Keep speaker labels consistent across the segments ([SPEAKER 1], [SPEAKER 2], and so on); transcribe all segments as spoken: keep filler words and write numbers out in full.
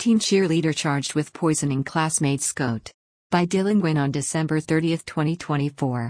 [SPEAKER 1] Teen cheerleader charged with poisoning classmate's goat. By Dylan Nguyen on December thirtieth, twenty twenty-four.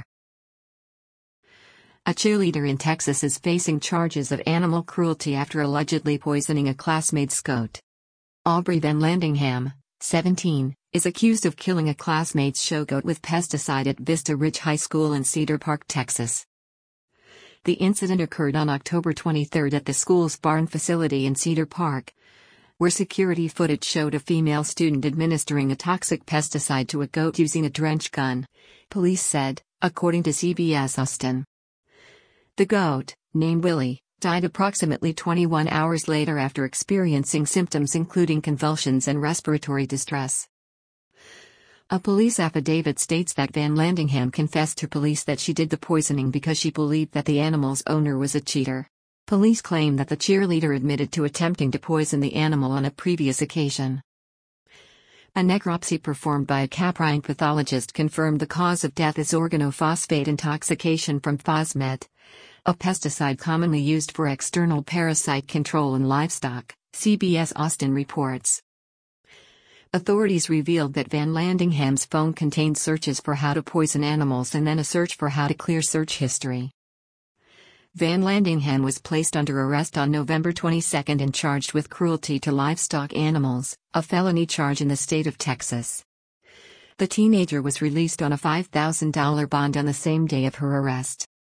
[SPEAKER 1] A cheerleader in Texas is facing charges of animal cruelty after allegedly poisoning a classmate's goat. Aubrey Van Landingham, seventeen, is accused of killing a classmate's show goat with pesticide at Vista Ridge High School in Cedar Park, Texas. The incident occurred on October twenty-third at the school's barn facility in Cedar Park, where security footage showed a female student administering a toxic pesticide to a goat using a drench gun, police said, according to C B S Austin. The goat, named Willie, died approximately twenty-one hours later after experiencing symptoms including convulsions and respiratory distress. A police affidavit states that Van Landingham confessed to police that she did the poisoning because she believed that the animal's owner was a cheater. Police claim that the cheerleader admitted to attempting to poison the animal on a previous occasion. A necropsy performed by a caprine pathologist confirmed the cause of death is organophosphate intoxication from phosmet, a pesticide commonly used for external parasite control in livestock, C B S Austin reports. Authorities revealed that Van Landingham's phone contained searches for how to poison animals and then a search for how to clear search history. Van Landingham was placed under arrest on November twenty-second and charged with cruelty to livestock animals, a felony charge in the state of Texas. The teenager was released on a five thousand dollars bond on the same day of her arrest.